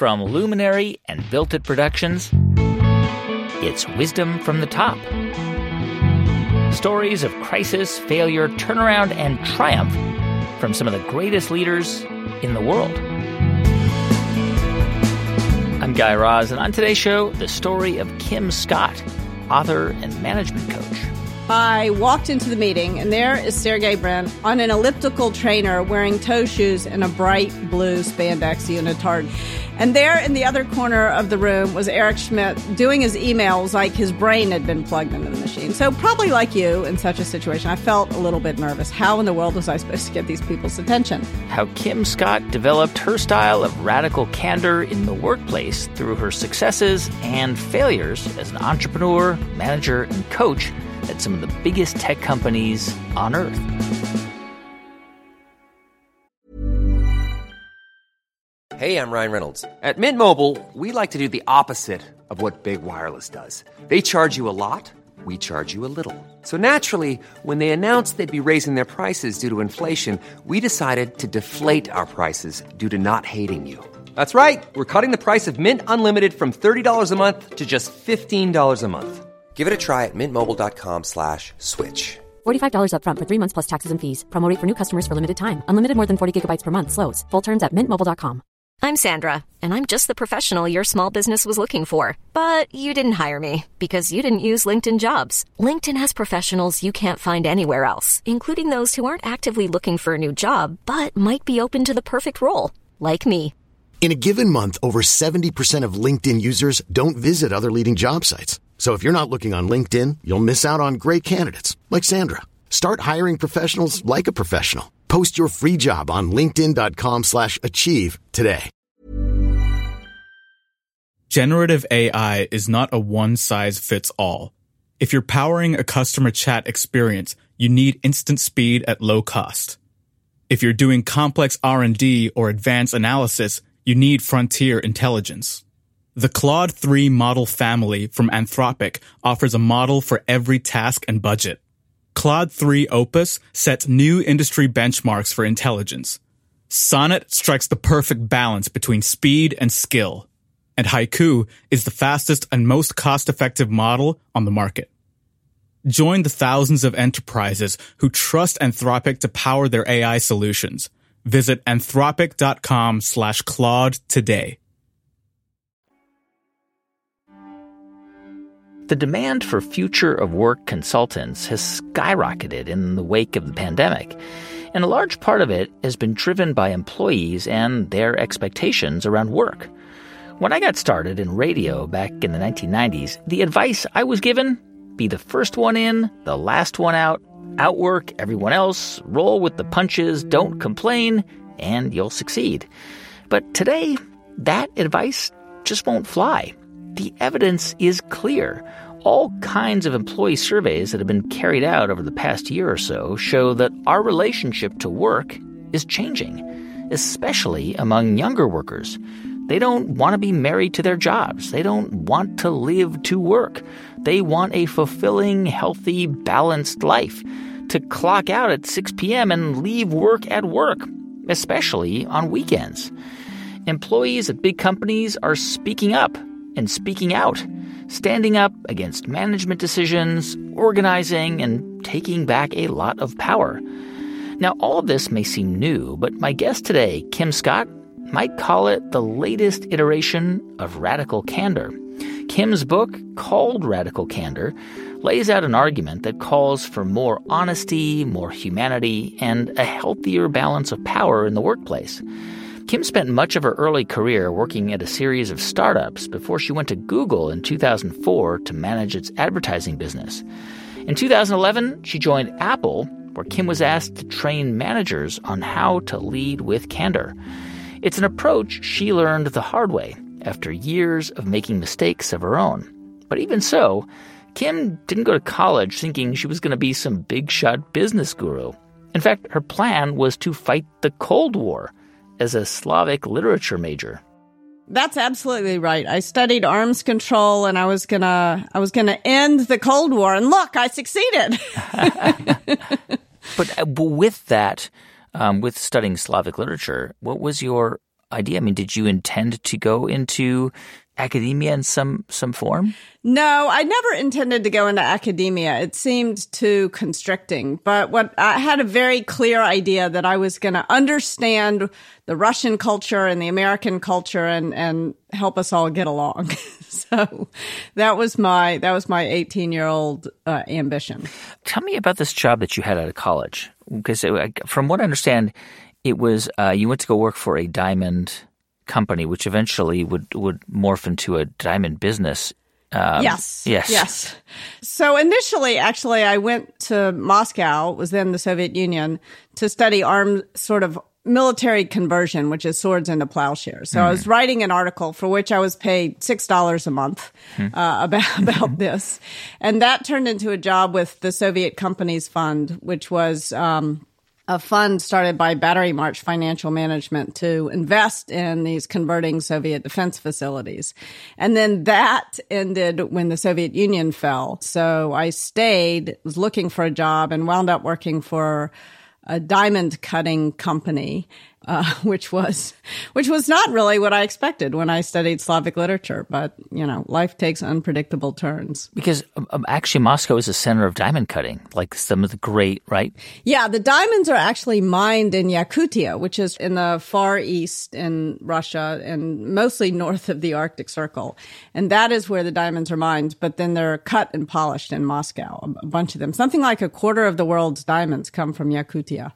From Luminary and Built It Productions, it's Wisdom from the Top. Stories of crisis, failure, turnaround, and triumph from some of the greatest leaders in the world. I'm Guy Raz, and on today's show, the story of Kim Scott, author and management coach. I walked into the meeting, and there is Sergey Brin on an elliptical trainer wearing toe shoes and a bright blue spandex unitard. And there in the other corner of the room was Eric Schmidt doing his emails like his brain had been plugged into the machine. So probably like you in such a situation, I felt a little bit nervous. How in the world was I supposed to get these people's attention? How Kim Scott developed her style of radical candor in the workplace through her successes and failures as an entrepreneur, manager, and coach at some of the biggest tech companies on earth. Hey, I'm Ryan Reynolds. At Mint Mobile, we like to do the opposite of what Big Wireless does. They charge you a lot, we charge you a little. So naturally, when they announced they'd be raising their prices due to inflation, we decided to deflate our prices due to not hating you. That's right. We're cutting the price of Mint Unlimited from $30 a month to just $15 a month. Give it a try at mintmobile.com/switch. $45 up front for 3 months plus taxes and fees. Promo rate for new customers for limited time. Unlimited more than 40 gigabytes per month slows. Full terms at mintmobile.com. I'm Sandra, and I'm just the professional your small business was looking for. But you didn't hire me because you didn't use LinkedIn Jobs. LinkedIn has professionals you can't find anywhere else, including those who aren't actively looking for a new job, but might be open to the perfect role, like me. In a given month, over 70% of LinkedIn users don't visit other leading job sites. So if you're not looking on LinkedIn, you'll miss out on great candidates like Sandra. Start hiring professionals like a professional. Post your free job on linkedin.com/achieve today. Generative AI is not a one-size-fits-all. If you're powering a customer chat experience, you need instant speed at low cost. If you're doing complex R&D or advanced analysis, you need frontier intelligence. The Claude 3 model family from Anthropic offers a model for every task and budget. Claude 3 Opus sets new industry benchmarks for intelligence. Sonnet strikes the perfect balance between speed and skill. And Haiku is the fastest and most cost-effective model on the market. Join the thousands of enterprises who trust Anthropic to power their AI solutions. Visit anthropic.com/Claude today. The demand for future of work consultants has skyrocketed in the wake of the pandemic, and a large part of it has been driven by employees and their expectations around work. When I got started in radio back in the 1990s, the advice I was given, be the first one in, the last one out, outwork everyone else, roll with the punches, don't complain, and you'll succeed. But today, that advice just won't fly. The evidence is clear. All kinds of employee surveys that have been carried out over the past year or so show that our relationship to work is changing, especially among younger workers. They don't want to be married to their jobs. They don't want to live to work. They want a fulfilling, healthy, balanced life, to clock out at 6 p.m. and leave work at work, especially on weekends. Employees at big companies are speaking up and speaking out, standing up against management decisions, organizing, and taking back a lot of power. Now, all of this may seem new, but my guest today, Kim Scott, might call it the latest iteration of radical candor. Kim's book, called Radical Candor, lays out an argument that calls for more honesty, more humanity, and a healthier balance of power in the workplace. Kim spent much of her early career working at a series of startups before she went to Google in 2004 to manage its advertising business. In 2011, she joined Apple, where Kim was asked to train managers on how to lead with candor. It's an approach she learned the hard way after years of making mistakes of her own. But even so, Kim didn't go to college thinking she was going to be some big-shot business guru. In fact, her plan was to fight the Cold War as a Slavic literature major. That's absolutely right. I studied arms control, and I was gonna end the Cold War, and look, I succeeded. But with that, with studying Slavic literature, what was your idea? I mean, did you intend to go into academia in some form? No, I never intended to go into academia. It seemed too constricting. But I had a very clear idea that I was going to understand the Russian culture and the American culture and help us all get along. So that was my 18-year-old ambition. Tell me about this job that you had out of college, because from what I understand, it was you went to go work for a diamond company, which eventually would morph into a diamond business. Yes. So initially, actually, I went to Moscow, was then the Soviet Union, to study military conversion, which is swords into plowshares. So I was writing an article for which I was paid $6 a month about this. And that turned into a job with the Soviet Companies Fund, which was a fund started by Battery March Financial Management to invest in these converting Soviet defense facilities. And then that ended when the Soviet Union fell. So I stayed, was looking for a job, and wound up working for a diamond cutting company, which was not really what I expected when I studied Slavic literature. But, life takes unpredictable turns. Because actually Moscow is a center of diamond cutting, like some of the great, right? Yeah, the diamonds are actually mined in Yakutia, which is in the far east in Russia and mostly north of the Arctic Circle. And that is where the diamonds are mined, but then they're cut and polished in Moscow, a bunch of them. Something like a quarter of the world's diamonds come from Yakutia.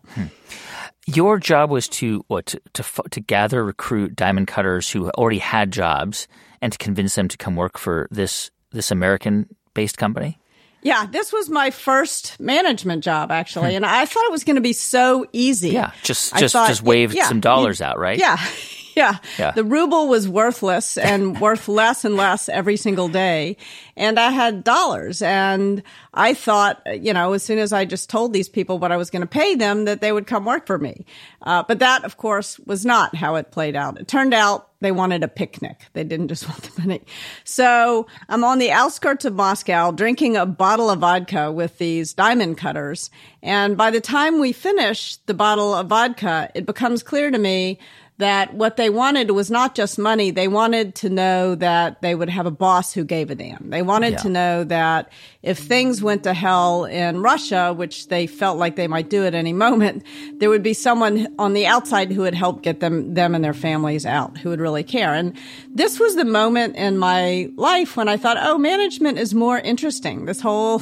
Your job was to gather, recruit diamond cutters who already had jobs and to convince them to come work for this American-based company? Yeah, this was my first management job, actually, and I thought it was going to be so easy. Yeah, just wave some dollars out, right? Yeah. The ruble was worthless and worth less and less every single day. And I had dollars. And I thought, as soon as I just told these people what I was going to pay them, that they would come work for me. But that, of course, was not how it played out. It turned out they wanted a picnic. They didn't just want the money. So I'm on the outskirts of Moscow drinking a bottle of vodka with these diamond cutters. And by the time we finish the bottle of vodka, it becomes clear to me that what they wanted was not just money. They wanted to know that they would have a boss who gave a damn. They wanted to know that if things went to hell in Russia, which they felt like they might do at any moment, there would be someone on the outside who would help get them and their families out, who would really care. And this was the moment in my life when I thought, management is more interesting. This whole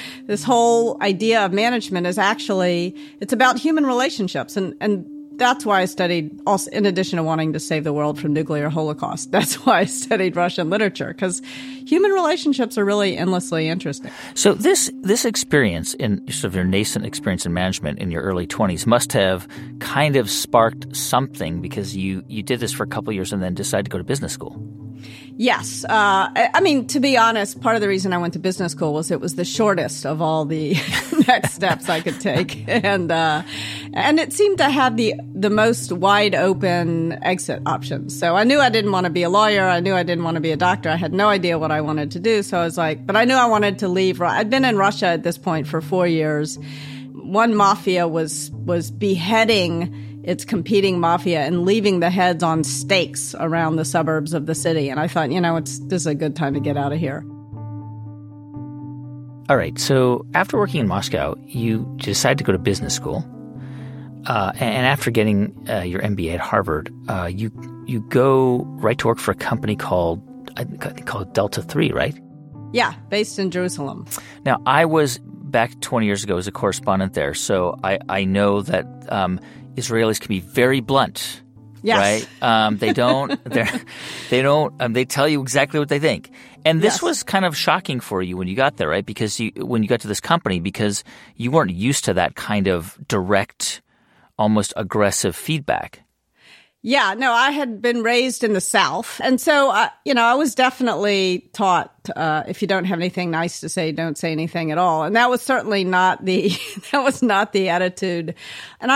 idea of management is actually, it's about human relationships. And that's why I studied, also, in addition to wanting to save the world from nuclear holocaust, that's why I studied Russian literature, because human relationships are really endlessly interesting. So this experience, in sort of your nascent experience in management in your early 20s, must have kind of sparked something, because you did this for a couple of years and then decided to go to business school. Yes. To be honest, part of the reason I went to business school was it was the shortest of all the next steps I could take. And it seemed to have the most wide open exit options. So I knew I didn't want to be a lawyer. I knew I didn't want to be a doctor. I had no idea what I wanted to do. So I was like, but I knew I wanted to leave. I'd been in Russia at this point for 4 years. One mafia was beheading its competing mafia and leaving the heads on stakes around the suburbs of the city. And I thought, this is a good time to get out of here. All right. So after working in Moscow, you decided to go to business school. And after getting your MBA at Harvard, you go right to work for a company called Delta 3, right? Yeah, based in Jerusalem. Now, I was back 20 years ago as a correspondent there, so I know that Israelis can be very blunt, yes. right? They tell you exactly what they think. And this was kind of shocking for you when you got there, right? Because when you got to this company, because you weren't used to that kind of direct, almost aggressive feedback. Yeah, no, I had been raised in the South. And so, I was definitely taught, if you don't have anything nice to say, don't say anything at all. And that was certainly not the attitude. And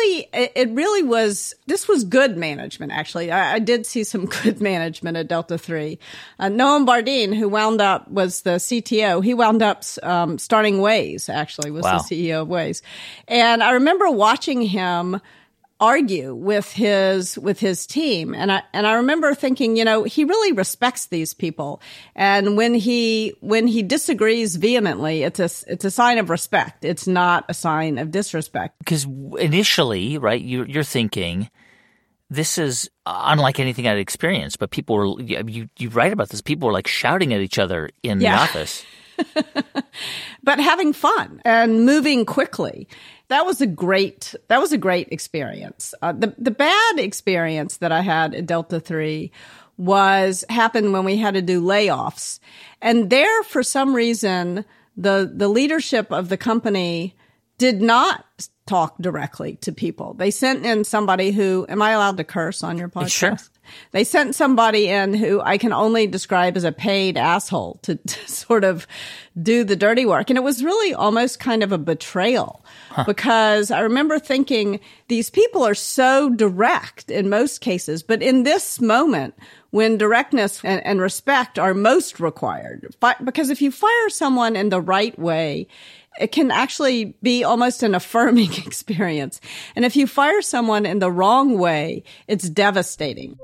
this was good management, actually. I did see some good management at Delta 3. Noam Bardin, who was the CTO, he wound up starting Waze, actually, was the CEO of Waze. And I remember watching him argue with his team. And I remember thinking, he really respects these people. And when he disagrees vehemently, it's a sign of respect. It's not a sign of disrespect. Because initially, right, you're thinking, this is unlike anything I'd experienced, but people were, you write about this, people were like shouting at each other in the office. But having fun and moving quickly. That was a great experience. The bad experience that I had at Delta 3 happened when we had to do layoffs. And there, for some reason, the leadership of the company did not talk directly to people. They sent in somebody who, am I allowed to curse on your podcast? Sure. They sent somebody in who I can only describe as a paid asshole to sort of do the dirty work. And it was really almost kind of a betrayal because I remember thinking these people are so direct in most cases, but in this moment when directness and respect are most required, because if you fire someone in the right way, it can actually be almost an affirming experience. And if you fire someone in the wrong way, it's devastating.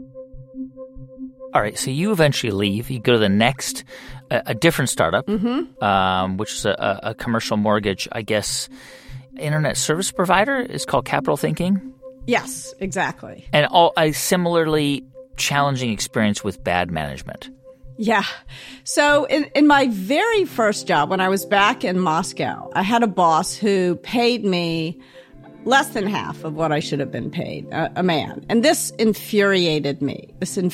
All right, so you eventually leave. You go to the next, a different startup, which is a commercial mortgage, I guess, internet service provider. Is called Capital Thinking. Yes, exactly. And a similarly challenging experience with bad management. Yeah. So in my very first job, when I was back in Moscow, I had a boss who paid me less than half of what I should have been paid, a man. And this infuriated me.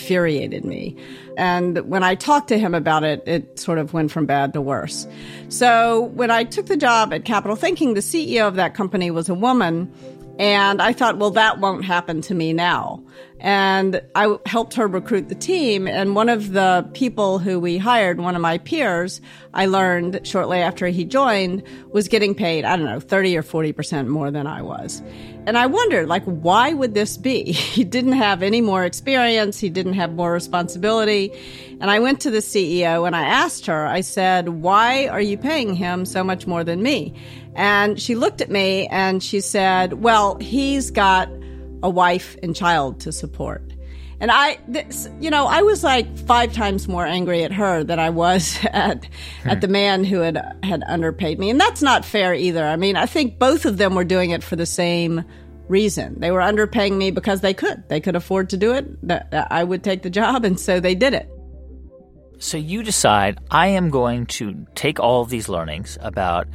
And when I talked to him about it, it sort of went from bad to worse. So when I took the job at Capital Thinking, the CEO of that company was a woman. And I thought, well, that won't happen to me now. And I helped her recruit the team. And one of the people who we hired, one of my peers, I learned shortly after he joined, was getting paid, 30 or 40% more than I was. And I wondered, why would this be? He didn't have any more experience. He didn't have more responsibility. And I went to the CEO and I asked her, I said, why are you paying him so much more than me? And she looked at me and she said, well, he's got a wife and child to support. And I was 5 times more angry at her than I was at the man who had underpaid me. And that's not fair either. I mean, I think both of them were doing it for the same reason. They were underpaying me because they could. They could afford to do it. That I would take the job, and so they did it. So you decide, I am going to take all of these learnings about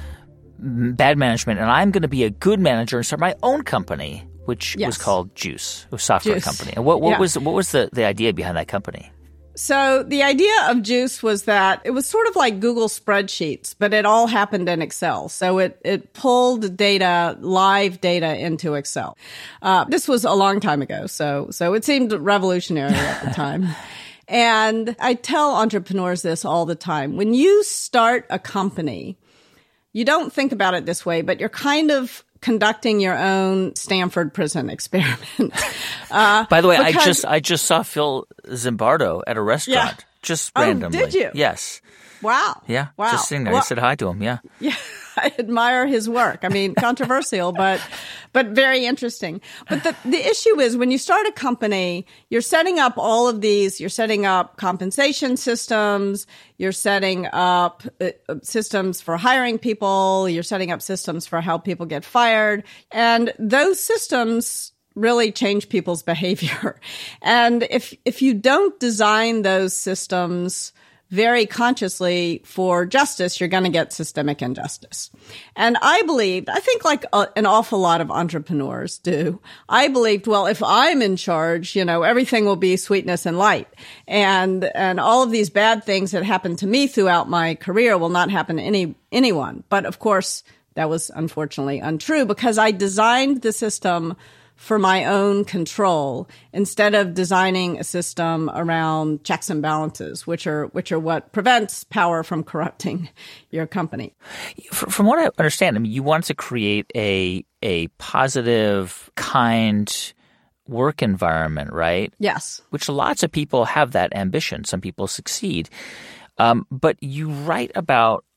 bad management, and I'm going to be a good manager and start my own company, which was called Juice, a software company. And what was the idea behind that company? So the idea of Juice was that it was sort of like Google spreadsheets, but it all happened in Excel. So it pulled data, live data into Excel. This was a long time ago, so it seemed revolutionary at the time. And I tell entrepreneurs this all the time. When you start a company, you don't think about it this way, but you're kind of conducting your own Stanford prison experiment. By the way, I just saw Phil Zimbardo at a restaurant, just randomly. Oh, did you? Yes. Wow. Yeah. Wow. Just sitting there. I said hi to him. Yeah. Yeah. I admire his work. I mean, controversial, but very interesting. But the issue is when you start a company, you're setting up all of these. You're setting up compensation systems. You're setting up systems for hiring people. You're setting up systems for how people get fired. And those systems really change people's behavior. And if you don't design those systems very consciously for justice, you're going to get systemic injustice. And I think an awful lot of entrepreneurs do, I believed, well, if I'm in charge, everything will be sweetness and light. And all of these bad things that happened to me throughout my career will not happen to anyone. But of course, that was unfortunately untrue because I designed the system for my own control instead of designing a system around checks and balances, which are what prevents power from corrupting your company. From what I understand, I mean, you want to create a positive, kind work environment, right? Yes. Which lots of people have that ambition. Some people succeed. But you write about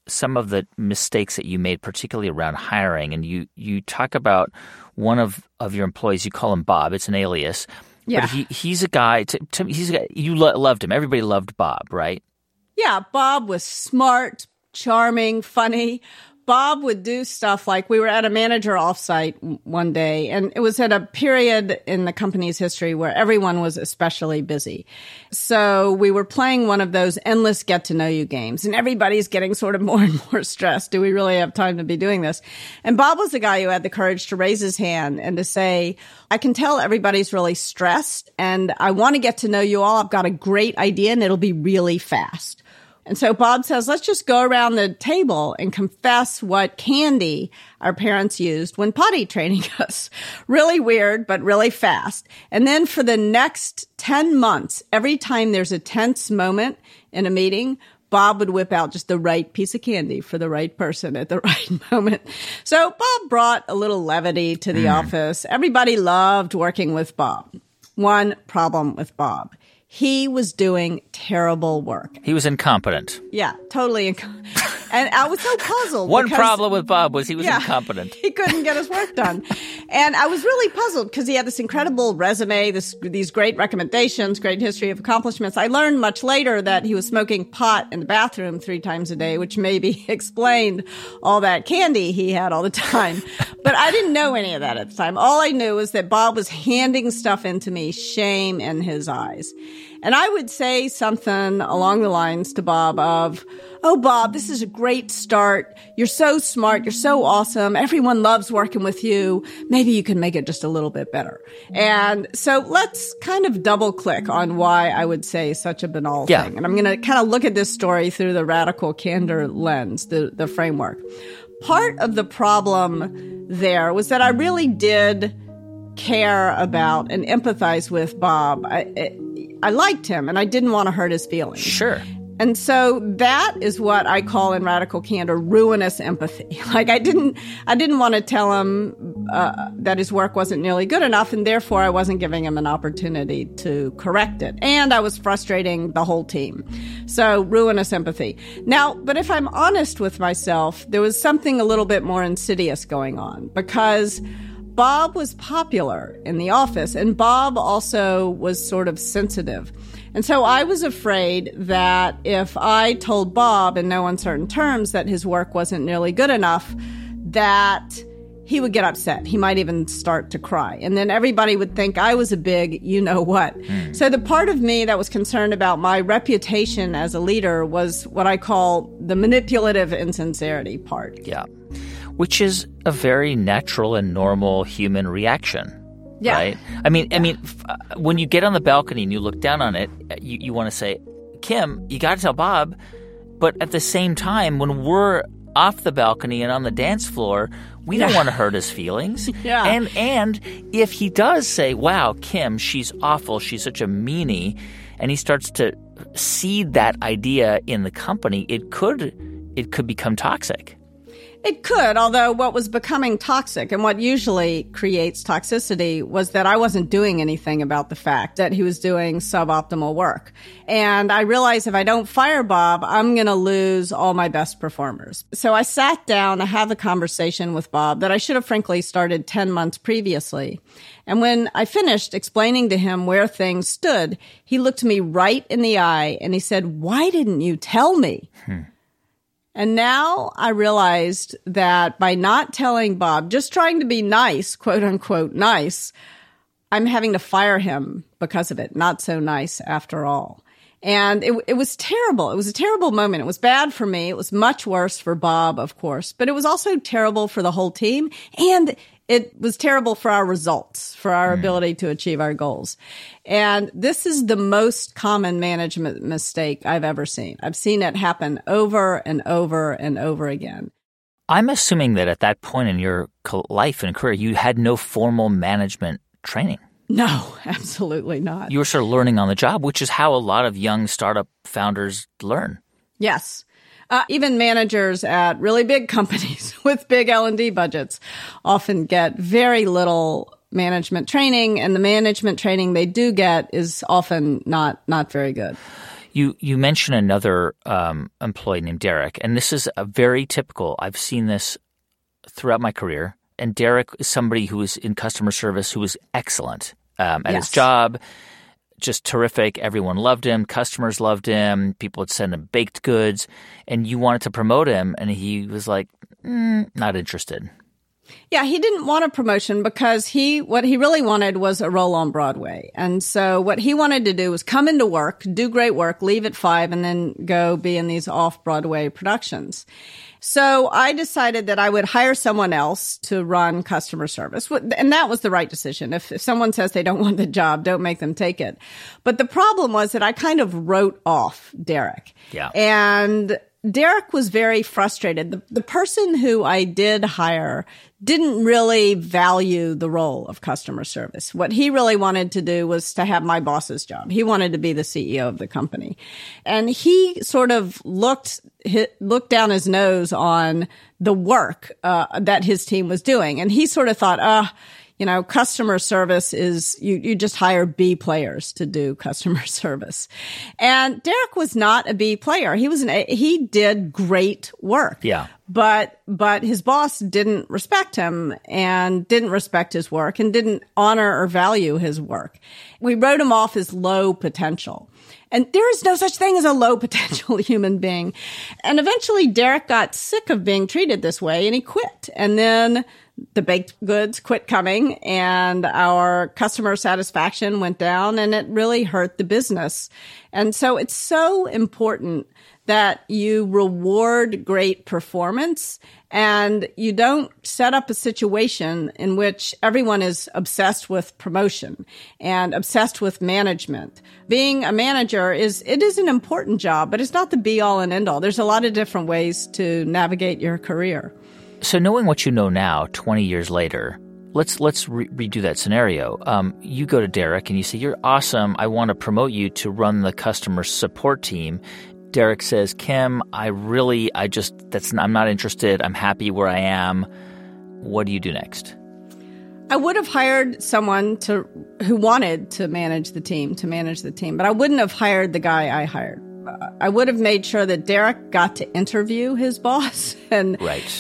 some of the mistakes that you made, particularly around hiring. And you talk about one of your employees. You call him Bob. It's an alias. Yeah. But he's a guy. He's a guy. You loved him. Everybody loved Bob, right? Yeah. Bob was smart, charming, funny. Bob would do stuff like we were at a manager offsite one day, and it was at a period in the company's history where everyone was especially busy. So we were playing one of those endless get-to-know-you games, and everybody's getting sort of more and more stressed. Do we really have time to be doing this? And Bob was the guy who had the courage to raise his hand and to say, I can tell everybody's really stressed, and I want to get to know you all. I've got a great idea, and it'll be really fast. And so Bob says, let's just go around the table and confess what candy our parents used when potty training us. Really weird, but really fast. And then for the next 10 months, every time there's a tense moment in a meeting, Bob would whip out just the right piece of candy for the right person at the right moment. So Bob brought a little levity to the office. Everybody loved working with Bob. One problem with Bob. He was doing terrible work. He was incompetent. Yeah, totally incompetent. And I was so puzzled. One problem with Bob was he was incompetent. He couldn't get his work done. And I was really puzzled because he had this incredible resume, these great recommendations, great history of accomplishments. I learned much later that he was smoking pot in the bathroom 3 times a day, which maybe explained all that candy he had all the time. But I didn't know any of that at the time. All I knew was that Bob was handing stuff into me, shame in his eyes. And I would say something along the lines to Bob of, oh, Bob, this is a great start. You're so smart. You're so awesome. Everyone loves working with you. Maybe you can make it just a little bit better. And so let's kind of double click on why I would say such a banal thing. And I'm going to kind of look at this story through the radical candor lens, the framework. Part of the problem there was that I really did care about and empathize with Bob. I liked him and I didn't want to hurt his feelings. Sure. And so that is what I call in radical candor ruinous empathy. Like I didn't want to tell him that his work wasn't nearly good enough, and therefore I wasn't giving him an opportunity to correct it. And I was frustrating the whole team. So ruinous empathy. Now, but if I'm honest with myself, there was something a little bit more insidious going on because Bob was popular in the office, and Bob also was sort of sensitive. And so I was afraid that if I told Bob in no uncertain terms that his work wasn't nearly good enough, that he would get upset. He might even start to cry. And then everybody would think I was a big you-know-what. So the part of me that was concerned about my reputation as a leader was what I call the manipulative insincerity part. Yeah. Which is a very natural and normal human reaction, right? I mean, when you get on the balcony and you look down on it, you want to say, Kim, you got to tell Bob. But at the same time, when we're off the balcony and on the dance floor, we don't want to hurt his feelings. And if he does say, wow, Kim, she's awful, she's such a meanie, and he starts to seed that idea in the company, it could become toxic. It could, although what was becoming toxic and what usually creates toxicity was that I wasn't doing anything about the fact that he was doing suboptimal work. And I realized if I don't fire Bob, I'm going to lose all my best performers. So I sat down to have a conversation with Bob that I should have frankly started 10 months previously. And when I finished explaining to him where things stood, he looked me right in the eye and he said, "Why didn't you tell me?" And now I realized that by not telling Bob, just trying to be nice, quote unquote nice, I'm having to fire him because of it. Not so nice after all. And it was terrible. It was a terrible moment. It was bad for me. It was much worse for Bob, of course, but it was also terrible for the whole team. And it was terrible for our results, for our ability to achieve our goals. And this is the most common management mistake I've ever seen. I've seen it happen over and over and over again. I'm assuming that at that point in your life and career, you had no formal management training. No, absolutely not. You were sort of learning on the job, which is how a lot of young startup founders learn. Yes. Even managers at really big companies with big L&D budgets often get very little management training, and the management training they do get is often not very good. You mentioned another employee named Derek, and this is a very typical. I've seen this throughout my career. And Derek is somebody who was in customer service who was excellent at his job, just terrific. Everyone loved him. Customers loved him. People would send him baked goods. And you wanted to promote him, and he was like, not interested. Yeah, he didn't want a promotion because what he really wanted was a role on Broadway. And so what he wanted to do was come into work, do great work, leave at 5, and then go be in these off-Broadway productions. So I decided that I would hire someone else to run customer service. And that was the right decision. If someone says they don't want the job, don't make them take it. But the problem was that I kind of wrote off Derek. Yeah. And Derek was very frustrated. The person who I did hire didn't really value the role of customer service. What he really wanted to do was to have my boss's job. He wanted to be the CEO of the company. And he sort of looked down his nose on the work that his team was doing. And he sort of thought, customer service is, you just hire B players to do customer service. And Derek was not a B player. He did great work. Yeah. But his boss didn't respect him and didn't respect his work and didn't honor or value his work. We wrote him off as low potential. And there is no such thing as a low potential human being. And eventually Derek got sick of being treated this way and he quit. And then the baked goods quit coming and our customer satisfaction went down and it really hurt the business. And so it's so important that you reward great performance and you don't set up a situation in which everyone is obsessed with promotion and obsessed with management. Being a manager is an important job, but it's not the be all and end all. There's a lot of different ways to navigate your career. So knowing what you know now, 20 years later, let's redo that scenario. You go to Derek and you say, "You're awesome. I want to promote you to run the customer support team." Derek says, "Kim, I'm not interested. I'm happy where I am." What do you do next? I would have hired someone who wanted to manage the team, but I wouldn't have hired the guy I hired. I would have made sure that Derek got to interview his boss and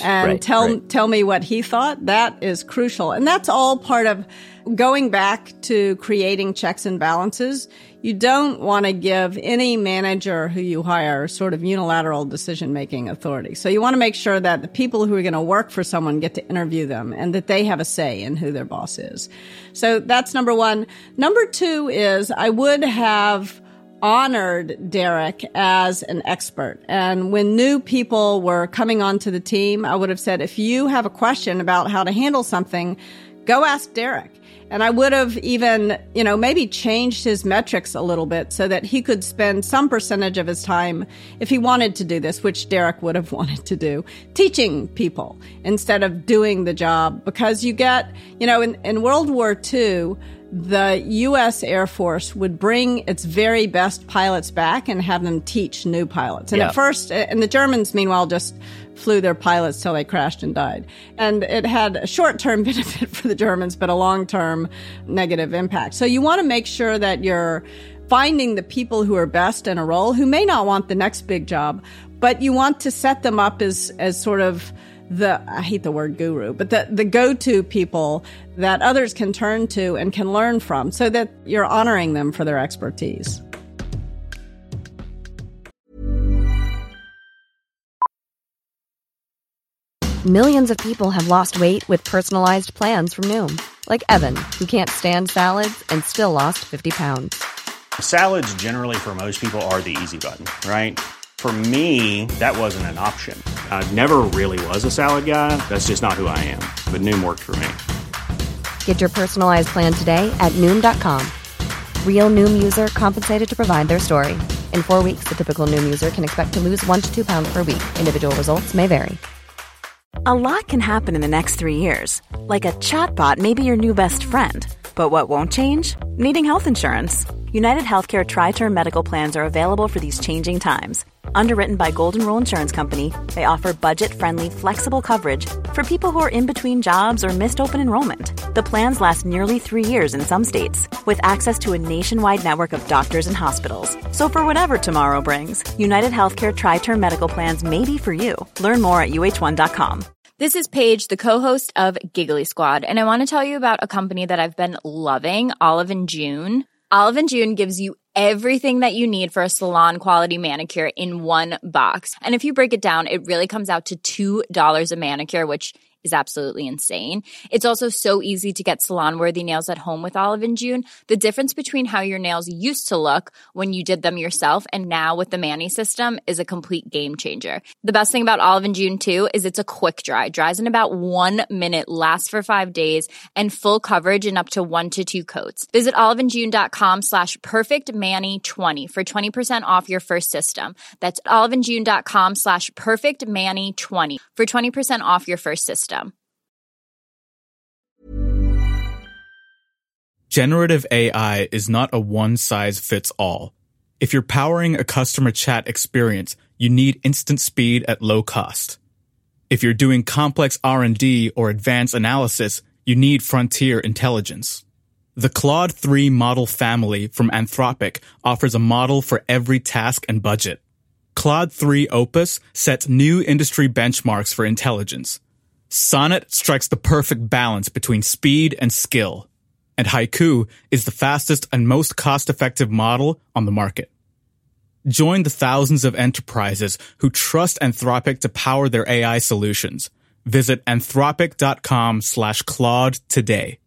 tell me what he thought. That is crucial. And that's all part of going back to creating checks and balances. You don't want to give any manager who you hire sort of unilateral decision-making authority. So you want to make sure that the people who are going to work for someone get to interview them and that they have a say in who their boss is. So that's number one. Number two is I would have honored Derek as an expert. And when new people were coming onto the team, I would have said, if you have a question about how to handle something, go ask Derek. And I would have even, maybe changed his metrics a little bit so that he could spend some percentage of his time, if he wanted to do this, which Derek would have wanted to do, teaching people instead of doing the job. Because you get, in World War II, the U.S. Air Force would bring its very best pilots back and have them teach new pilots. And at first, and the Germans, meanwhile, just flew their pilots till they crashed and died. And it had a short-term benefit for the Germans, but a long-term negative impact. So you want to make sure that you're finding the people who are best in a role, who may not want the next big job, but you want to set them up as sort of I hate the word guru, but the go-to people that others can turn to and can learn from so that you're honoring them for their expertise. Millions of people have lost weight with personalized plans from Noom. Like Evan, who can't stand salads and still lost 50 pounds. Salads generally for most people are the easy button, right? For me, that wasn't an option. I never really was a salad guy. That's just not who I am. But Noom worked for me. Get your personalized plan today at Noom.com. Real Noom user compensated to provide their story. In 4 weeks, the typical Noom user can expect to lose 1 to 2 pounds per week. Individual results may vary. A lot can happen in the next 3 years. Like a chatbot may be your new best friend. But what won't change? Needing health insurance. United Healthcare Tri-Term Medical Plans are available for these changing times. Underwritten by Golden Rule Insurance Company, they offer budget-friendly, flexible coverage for people who are in between jobs or missed open enrollment. The plans last nearly 3 years in some states, with access to a nationwide network of doctors and hospitals. So for whatever tomorrow brings, United Healthcare Tri-Term Medical Plans may be for you. Learn more at uh1.com. This is Paige, the co-host of Giggly Squad, and I want to tell you about a company that I've been loving, Olive & June. Olive & June gives you everything that you need for a salon-quality manicure in one box. And if you break it down, it really comes out to $2 a manicure, which is absolutely insane. It's also so easy to get salon-worthy nails at home with Olive & June. The difference between how your nails used to look when you did them yourself and now with the Mani system is a complete game changer. The best thing about Olive & June, too, is it's a quick dry. Dries in about 1 minute, lasts for 5 days, and full coverage in up to 1 to 2 coats. Visit oliveandjune.com/perfectmani20 for 20% off your first system. That's oliveandjune.com/perfectmani20 for 20% off your first system. Generative AI is not a one-size-fits-all. If you're powering a customer chat experience, you need instant speed at low cost. If you're doing complex R&D or advanced analysis, you need frontier intelligence. The Claude 3 model family from Anthropic offers a model for every task and budget. Claude 3 Opus sets new industry benchmarks for intelligence. Sonnet strikes the perfect balance between speed and skill. And Haiku is the fastest and most cost-effective model on the market. Join the thousands of enterprises who trust Anthropic to power their AI solutions. Visit anthropic.com/Claude today.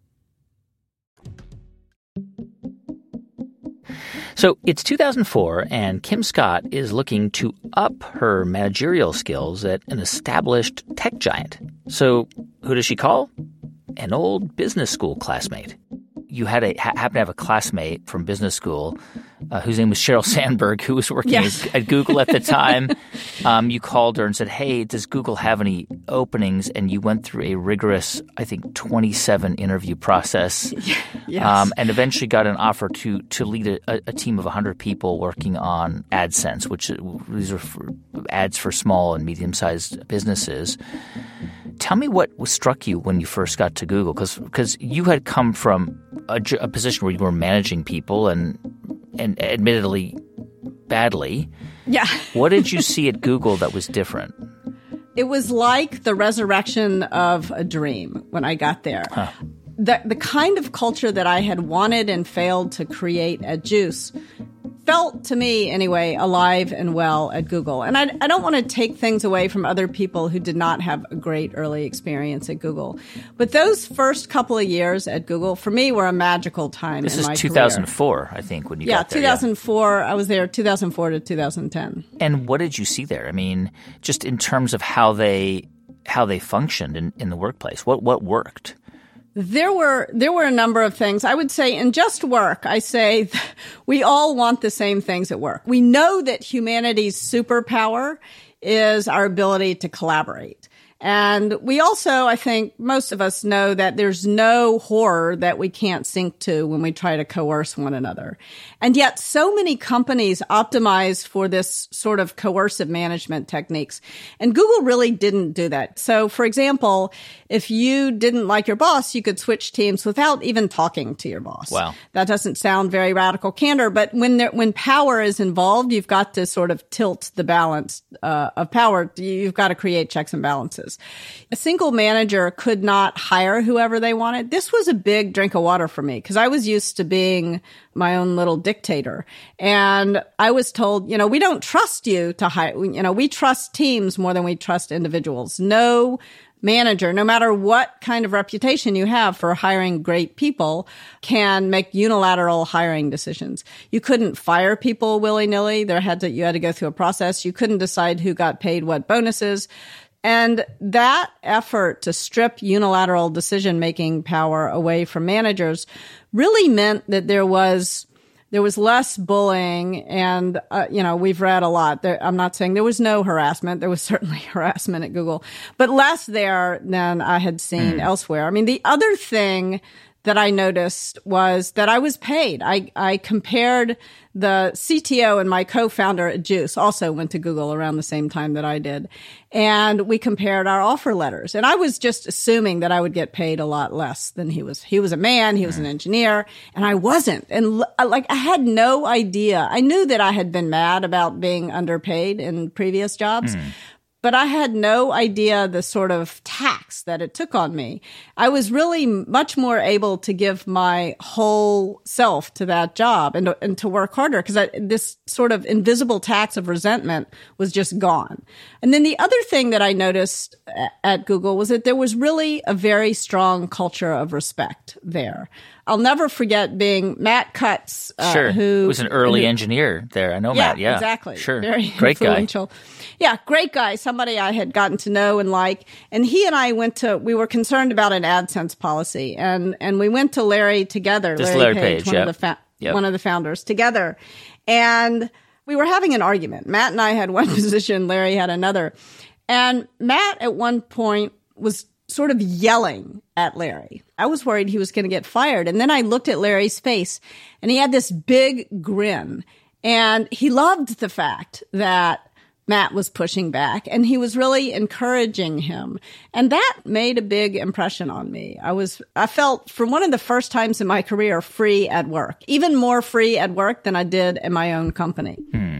So it's 2004, and Kim Scott is looking to up her managerial skills at an established tech giant. So who does she call? An old business school classmate. You had happen to have a classmate from business school whose name was Sheryl Sandberg, who was working at Google at the time. You called her and said, hey, does Google have any openings? And you went through a rigorous, I think, 27 interview process. Yes. And eventually got an offer to lead a team of 100 people working on AdSense, which these are ads for small and medium-sized businesses. Tell me what struck you when you first got to Google, because you had come from a position where you were managing people and admittedly badly. Yeah. What did you see at Google that was different? It was like the resurrection of a dream when I got there. Huh. The kind of culture that I had wanted and failed to create at Juice felt, to me anyway, alive and well at Google. And I don't want to take things away from other people who did not have a great early experience at Google. But those first couple of years at Google, for me, were a magical time in my career. This is 2004, I think, when you got there. 2004. Yeah. I was there 2004 to 2010. And what did you see there? I mean, just in terms of how they functioned in the workplace, what worked? There were a number of things. I would say in just work, I say we all want the same things at work. We know that humanity's superpower is our ability to collaborate. And we also, I think most of us know that there's no horror that we can't sink to when we try to coerce one another. And yet so many companies optimize for this sort of coercive management techniques. And Google really didn't do that. So, for example, if you didn't like your boss, you could switch teams without even talking to your boss. Wow. That doesn't sound very radical candor, but when power is involved, you've got to sort of tilt the balance of power. You've got to create checks and balances. A single manager could not hire whoever they wanted. This was a big drink of water for me because I was used to being my own little dictator. And I was told, we don't trust you to hire, we trust teams more than we trust individuals. No manager, no matter what kind of reputation you have for hiring great people, can make unilateral hiring decisions. You couldn't fire people willy-nilly. You had to go through a process. You couldn't decide who got paid what bonuses. And that effort to strip unilateral decision-making power away from managers really meant that there was less bullying, and we've read a lot. I'm not saying there was no harassment. There was certainly harassment at Google, but less there than I had seen elsewhere. I mean, the other thing that I noticed was that I was paid. I compared the CTO and my co-founder at Juice also went to Google around the same time that I did. And we compared our offer letters. And I was just assuming that I would get paid a lot less than he was. He was a man, he was an engineer, and I wasn't. And I had no idea. I knew that I had been mad about being underpaid in previous jobs. But I had no idea the sort of tax that it took on me. I was really much more able to give my whole self to that job and to work harder because this sort of invisible tax of resentment was just gone. And then the other thing that I noticed at Google was that there was really a very strong culture of respect there. I'll never forget being Matt Cutts, who was an early engineer there. I know Matt. Yeah, exactly. Sure. Very great influential. Guy. Yeah, great guy. Somebody I had gotten to know and like. And he and I we were concerned about an AdSense policy. And we went to Larry together. Larry Page, one of the founders together. And we were having an argument. Matt and I had one position. Larry had another. And Matt at one point was sort of yelling at Larry. I was worried he was going to get fired. And then I looked at Larry's face and he had this big grin. And he loved the fact that Matt was pushing back and he was really encouraging him. And that made a big impression on me. I felt for one of the first times in my career free at work, even more free at work than I did in my own company.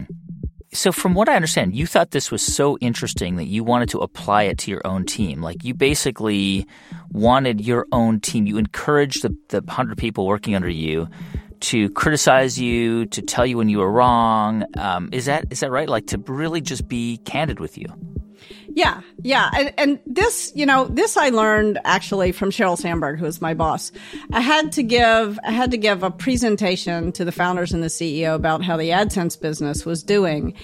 So from what I understand, you thought this was so interesting that you wanted to apply it to your own team. Like you basically wanted your own team. You encouraged the 100 people working under you to criticize you, to tell you when you were wrong. Is that right? Like to really just be candid with you? Yeah. And this I learned actually from Sheryl Sandberg, who was my boss. I had to give a presentation to the founders and the CEO about how the AdSense business was doing.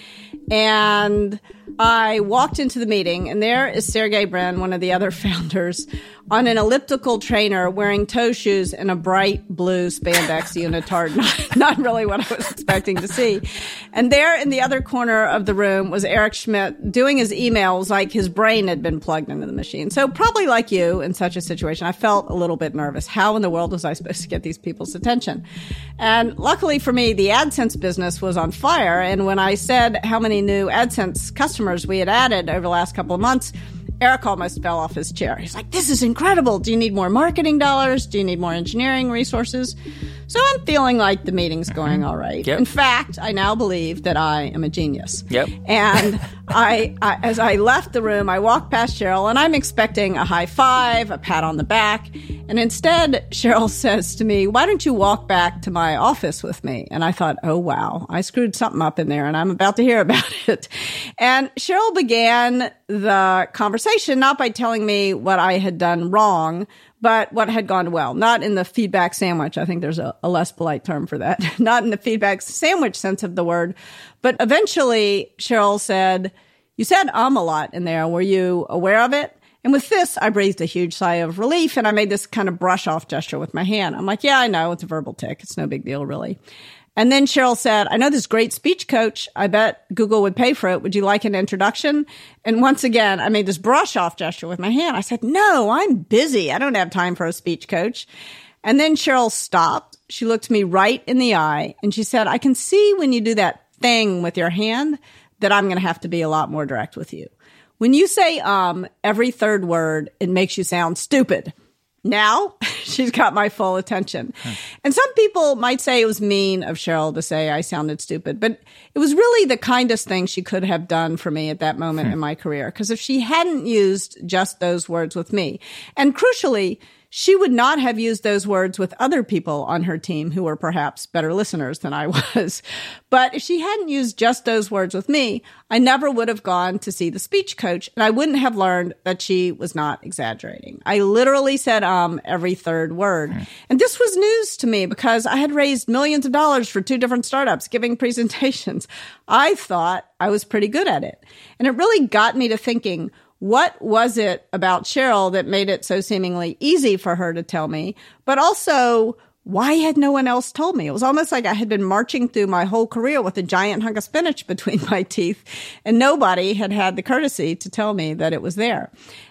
And I walked into the meeting and there is Sergey Brin, one of the other founders, on an elliptical trainer wearing toe shoes and a bright blue spandex unitard. Not really what I was expecting to see. And there in the other corner of the room was Eric Schmidt doing his emails like his brain had been plugged into the machine. So probably like you in such a situation, I felt a little bit nervous. How in the world was I supposed to get these people's attention? And luckily for me, the AdSense business was on fire. And when I said how many new AdSense customers we had added over the last couple of months, Eric almost fell off his chair. He's like, this is incredible. Do you need more marketing dollars? Do you need more engineering resources? So I'm feeling like the meeting's going all right. Yep. In fact, I now believe that I am a genius. Yep. And I as I left the room, I walked past Sheryl and I'm expecting a high five, a pat on the back. And instead, Sheryl says to me, why don't you walk back to my office with me? And I thought, oh, wow, I screwed something up in there and I'm about to hear about it. And Sheryl began the conversation not by telling me what I had done wrong, but what had gone well. Not in the feedback sandwich. I think there's a less polite term for that. Not in the feedback sandwich sense of the word. But eventually, Sheryl said, you said a lot in there. Were you aware of it? And with this, I breathed a huge sigh of relief and I made this kind of brush off gesture with my hand. I'm like, yeah, I know. It's a verbal tic. It's no big deal, really. And then Sheryl said, I know this great speech coach. I bet Google would pay for it. Would you like an introduction? And once again, I made this brush off gesture with my hand. I said, no, I'm busy. I don't have time for a speech coach. And then Sheryl stopped. She looked me right in the eye and she said, I can see when you do that thing with your hand that I'm going to have to be a lot more direct with you. When you say, every third word, it makes you sound stupid. Now she's got my full attention. And some people might say it was mean of Sheryl to say I sounded stupid, but it was really the kindest thing she could have done for me at that moment in my career. Because if she hadn't used just those words with me, and crucially, she would not have used those words with other people on her team who were perhaps better listeners than I was. But if she hadn't used just those words with me, I never would have gone to see the speech coach and I wouldn't have learned that she was not exaggerating. I literally said, every third word. And this was news to me because I had raised millions of dollars for 2 different startups giving presentations. I thought I was pretty good at it. And it really got me to thinking, what was it about Sheryl that made it so seemingly easy for her to tell me? But also, why had no one else told me? It was almost like I had been marching through my whole career with a giant hunk of spinach between my teeth, and nobody had had the courtesy to tell me that it was there.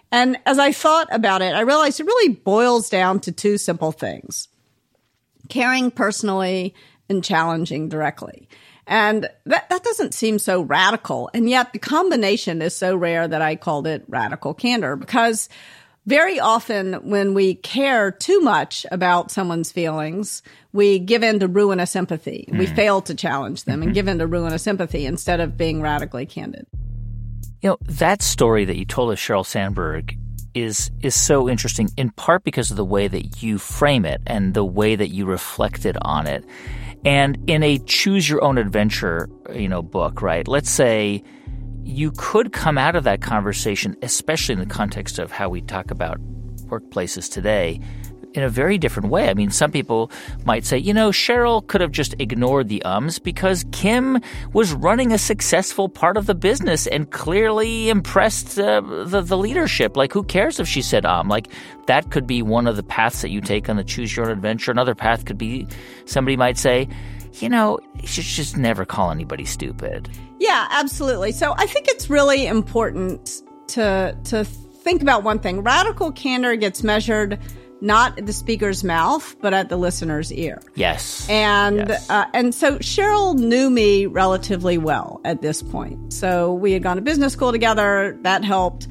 And as I thought about it, I realized it really boils down to two simple things: caring personally and challenging directly. And that doesn't seem so radical. And yet the combination is so rare that I called it radical candor, because very often when we care too much about someone's feelings, we give in to ruinous empathy. We fail to challenge them and give in to ruinous empathy instead of being radically candid. You know, that story that you told us, Sheryl Sandberg, is so interesting, in part because of the way that you frame it and the way that you reflected on it. And in a choose your own adventure, book, right? Let's say you could come out of that conversation, especially in the context of how we talk about workplaces today, in a very different way. I mean, some people might say, Sheryl could have just ignored the ums because Kim was running a successful part of the business and clearly impressed the leadership. Like, who cares if she said Like, that could be one of the paths that you take on the choose your own adventure. Another path could be somebody might say, you should just never call anybody stupid. Yeah, absolutely. So I think it's really important to think about one thing. Radical candor gets measured not at the speaker's mouth, but at the listener's ear. Yes. And so Sheryl knew me relatively well at this point. So we had gone to business school together. That helped.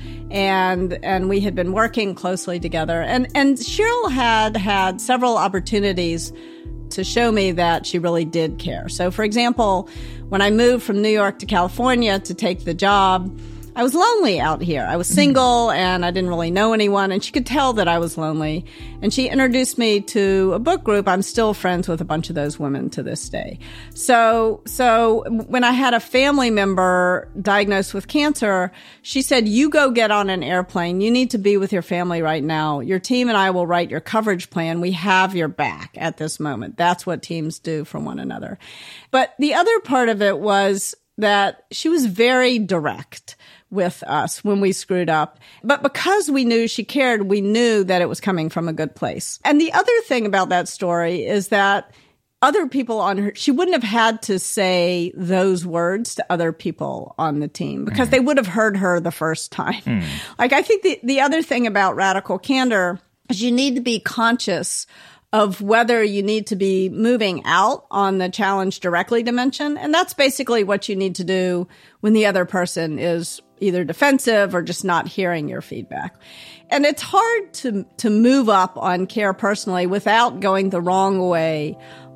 And we had been working closely together. And Sheryl had several opportunities to show me that she really did care. So, for example, when I moved from New York to California to take the job, I was lonely out here. I was single and I didn't really know anyone, and she could tell that I was lonely. And she introduced me to a book group. I'm still friends with a bunch of those women to this day. So when I had a family member diagnosed with cancer, she said, "You go get on an airplane. You need to be with your family right now. Your team and I will write your coverage plan. We have your back at this moment." That's what teams do for one another. But the other part of it was that she was very direct with us when we screwed up. But because we knew she cared, we knew that it was coming from a good place. And the other thing about that story is that other people on her, she wouldn't have had to say those words to other people on the team because they would have heard her the first time. Like, I think the other thing about radical candor is you need to be conscious of whether you need to be moving out on the challenge directly dimension. And that's basically what you need to do when the other person is either defensive or just not hearing your feedback. And it's hard to move up on care personally without going the wrong way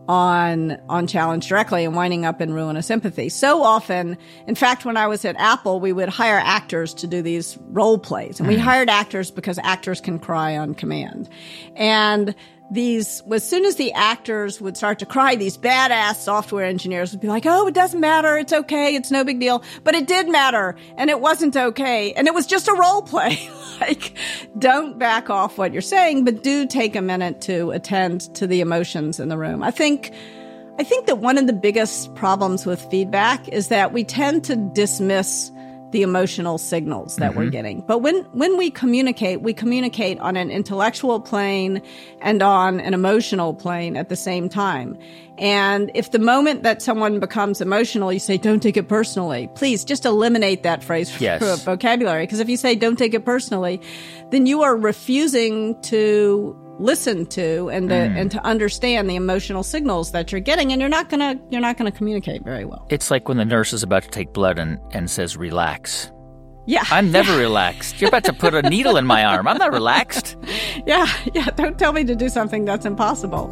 on challenge directly and winding up in ruinous empathy. So often, in fact, when I was at Apple, we would hire actors to do these role plays. And we hired actors because actors can cry on command. And as soon as the actors would start to cry, these badass software engineers would be like, "Oh, it doesn't matter. It's okay. It's no big deal." But it did matter, and it wasn't okay. And it was just a role play. Like, don't back off what you're saying, but do take a minute to attend to the emotions in the room. I think that one of the biggest problems with feedback is that we tend to dismiss the emotional signals that we're getting. But when we communicate on an intellectual plane and on an emotional plane at the same time. And if the moment that someone becomes emotional, you say, "Don't take it personally," please just eliminate that phrase from your vocabulary. Because if you say, "Don't take it personally," then you are refusing to listen to and to understand the emotional signals that you're getting, and you're not gonna communicate very well. It's like when the nurse is about to take blood and says, "Relax." Yeah. I'm never relaxed. You're about to put a needle in my arm. I'm not relaxed. Yeah. Don't tell me to do something that's impossible.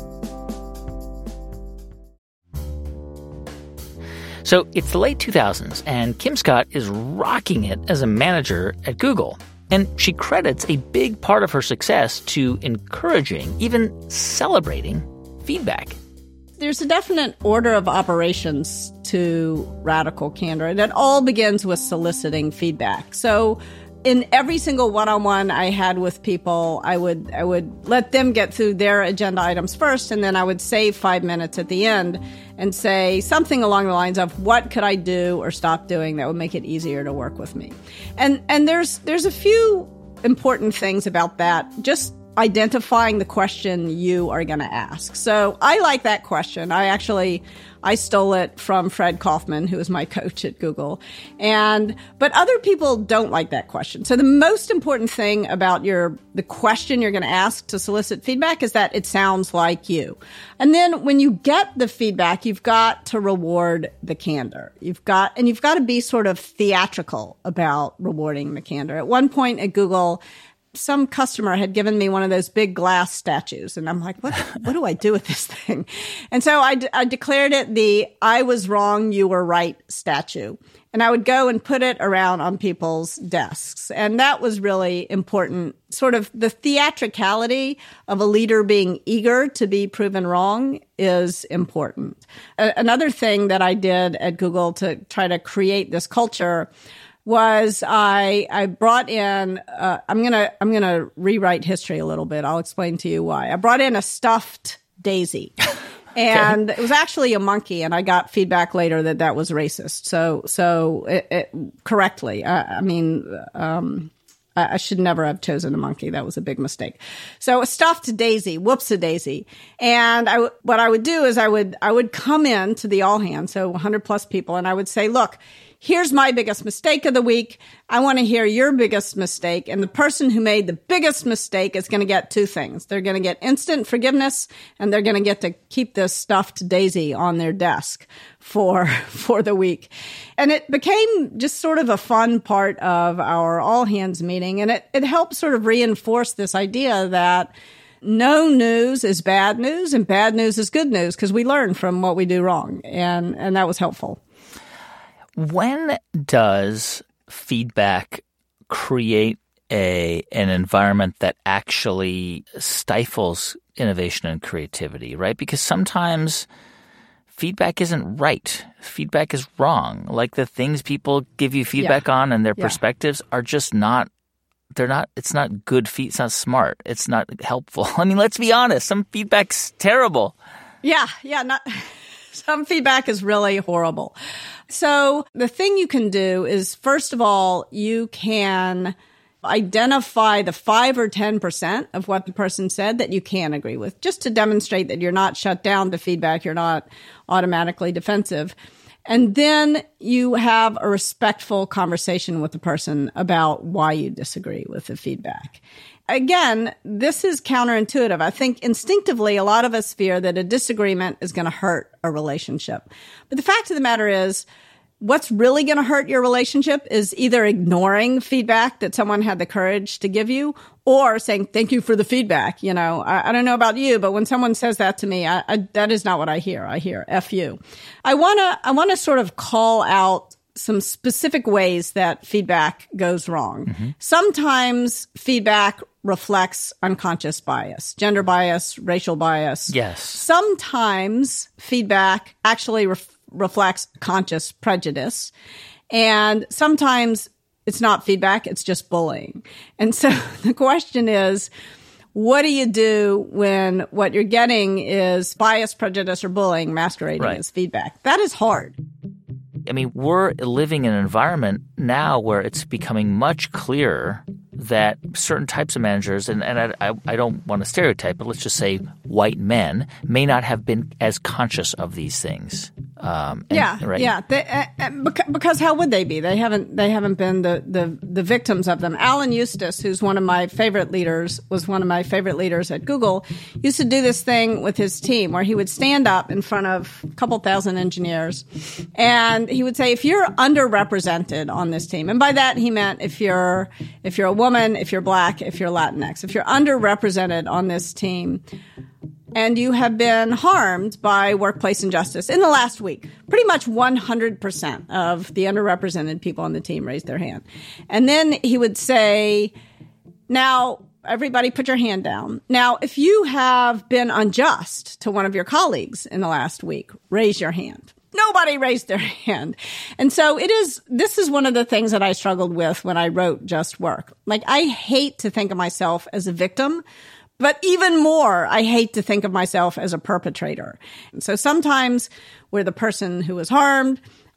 So it's the late 2000s, and Kim Scott is rocking it as a manager at Google. And she credits a big part of her success to encouraging, even celebrating, feedback. There's a definite order of operations to radical candor, and it all begins with soliciting feedback. So in every single one-on-one I had with people, I would let them get through their agenda items first, and then I would save 5 minutes at the end and say something along the lines of, what could I do or stop doing that would make it easier to work with me? And there's a few important things about that. Just identifying the question you are going to ask. So I like that question. I stole it from Fred Kaufman, who is my coach at Google. But other people don't like that question. So the most important thing about the question you're going to ask to solicit feedback is that it sounds like you. And then when you get the feedback, you've got to reward the candor. You've got to be sort of theatrical about rewarding the candor. At one point at Google, some customer had given me one of those big glass statues. And I'm like, what do I do with this thing? And so I declared it the I was wrong, you were right statue. And I would go and put it around on people's desks. And that was really important. Sort of the theatricality of a leader being eager to be proven wrong is important. Another thing that I did at Google to try to create this culture was I brought in, I'm gonna rewrite history a little bit. I'll explain to you why. I brought in a stuffed daisy. And it was actually a monkey, and I got feedback later that was racist. So it correctly. I should never have chosen a monkey. That was a big mistake. So a stuffed daisy, whoops-a-daisy. And what I would do is I would come in to the all hands, so 100 plus people, and I would say, look, here's my biggest mistake of the week. I want to hear your biggest mistake. And the person who made the biggest mistake is going to get two things. They're going to get instant forgiveness, and they're going to get to keep this stuffed daisy on their desk for the week. And it became just sort of a fun part of our all hands meeting. And it helped sort of reinforce this idea that no news is bad news and bad news is good news, because we learn from what we do wrong. And that was helpful. When does feedback create an environment that actually stifles innovation and creativity, right? Because sometimes feedback isn't right. Feedback is wrong. Like the things people give you feedback on and their perspectives are just not, it's not good it's not smart. It's not helpful. I mean, let's be honest. Some feedback's terrible. Some feedback is really horrible. So the thing you can do is, first of all, you can identify the 5 or 10% of what the person said that you can agree with, just to demonstrate that you're not shut down to feedback, you're not automatically defensive. And then you have a respectful conversation with the person about why you disagree with the feedback. Again, this is counterintuitive. I think instinctively, a lot of us fear that a disagreement is going to hurt a relationship. But the fact of the matter is, what's really going to hurt your relationship is either ignoring feedback that someone had the courage to give you, or saying, thank you for the feedback. You know, I don't know about you, but when someone says that to me, that is not what I hear. I hear F you. I want to sort of call out some specific ways that feedback goes wrong. Mm-hmm. Sometimes feedback reflects unconscious bias, gender bias, racial bias. Yes. Sometimes feedback actually reflects conscious prejudice. And sometimes it's not feedback, it's just bullying. And so the question is, what do you do when what you're getting is bias, prejudice, or bullying masquerading as feedback? That is hard. I mean, we're living in an environment now where it's becoming much clearer that certain types of managers, and I don't want to stereotype, but let's just say white men may not have been as conscious of these things. Because how would they be? They haven't been the victims of them. Alan Eustace, who's one of my favorite leaders, was one of my favorite leaders at Google, used to do this thing with his team where he would stand up in front of a couple thousand engineers, and he would say, if you're underrepresented on this team, and by that he meant if you're a woman, if you're black, if you're Latinx, if you're underrepresented on this team, and you have been harmed by workplace injustice in the last week, pretty much 100% of the underrepresented people on the team raised their hand. And then he would say, now, everybody put your hand down. Now, if you have been unjust to one of your colleagues in the last week, raise your hand. Nobody raised their hand. And so this is one of the things that I struggled with when I wrote Just Work. Like, I hate to think of myself as a victim, but even more, I hate to think of myself as a perpetrator. And so sometimes we're the person who was harmed.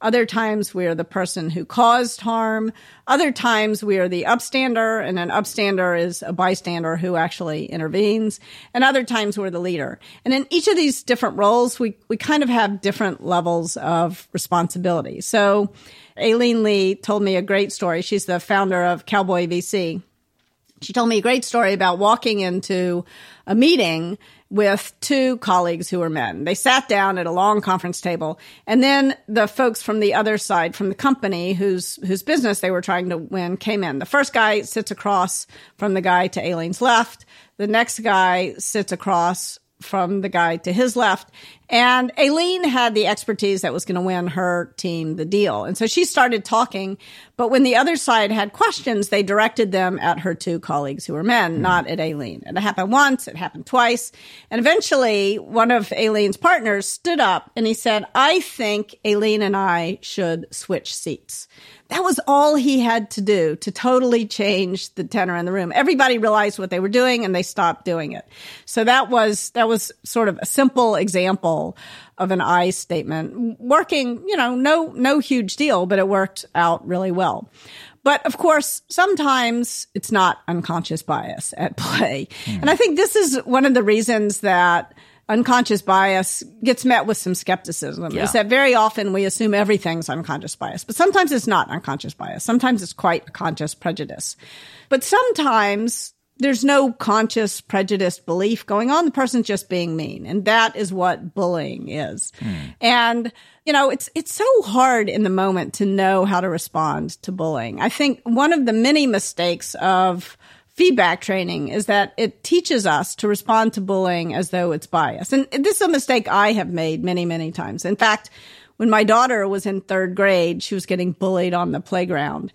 Other times we are the person who caused harm. Other times we are the upstander, and an upstander is a bystander who actually intervenes. And other times we're the leader. And in each of these different roles, we kind of have different levels of responsibility. So Aileen Lee told me a great story. She's the founder of Cowboy VC. She told me a great story about walking into a meeting with two colleagues who were men. They sat down at a long conference table, and then the folks from the other side, from the company whose business they were trying to win, came in. The first guy sits across from the guy to Aileen's left. The next guy sits across from the guy to his left. And Aileen had the expertise that was going to win her team the deal. And so she started talking. But when the other side had questions, they directed them at her two colleagues who were men, not at Aileen. And it happened once. It happened twice. And eventually, one of Aileen's partners stood up and he said, I think Aileen and I should switch seats. That was all he had to do to totally change the tenor in the room. Everybody realized what they were doing and they stopped doing it. So that was sort of a simple example of an I statement working, no huge deal, but it worked out really well. But of course, sometimes it's not unconscious bias at play. And I think this is one of the reasons that unconscious bias gets met with some skepticism. Yeah. Is that very often we assume everything's unconscious bias, but sometimes it's not unconscious bias. Sometimes it's quite a conscious prejudice. But sometimes there's no conscious prejudiced belief going on. The person's just being mean. And that is what bullying is. And, it's so hard in the moment to know how to respond to bullying. I think one of the many mistakes of feedback training is that it teaches us to respond to bullying as though it's bias. And this is a mistake I have made many, many times. In fact, when my daughter was in third grade, she was getting bullied on the playground.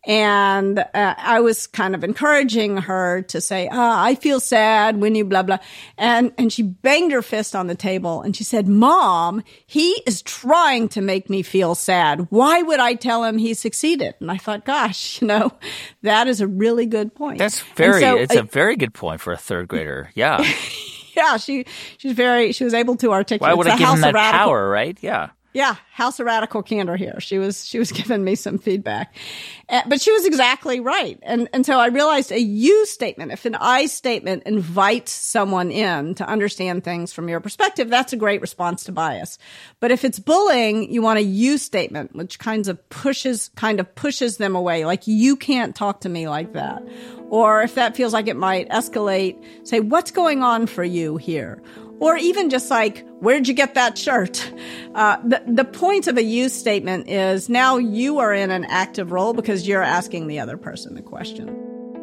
And I was kind of encouraging her to say, I feel sad when you blah, blah. And she banged her fist on the table and she said, Mom, he is trying to make me feel sad. Why would I tell him he succeeded? And I thought, gosh, that is a really good point. It's a very good point for a third grader. Yeah. Yeah. She was able to articulate. Why would I give him that power, right? Yeah. Yeah, house of radical candor here. She was giving me some feedback. But she was exactly right. And so I realized a you statement, if an I statement invites someone in to understand things from your perspective, that's a great response to bias. But if it's bullying, you want a you statement, which kind of pushes them away. Like, you can't talk to me like that. Or if that feels like it might escalate, say, what's going on for you here? Or even just like, where'd you get that shirt? The point of a you statement is now you are in an active role because you're asking the other person the question.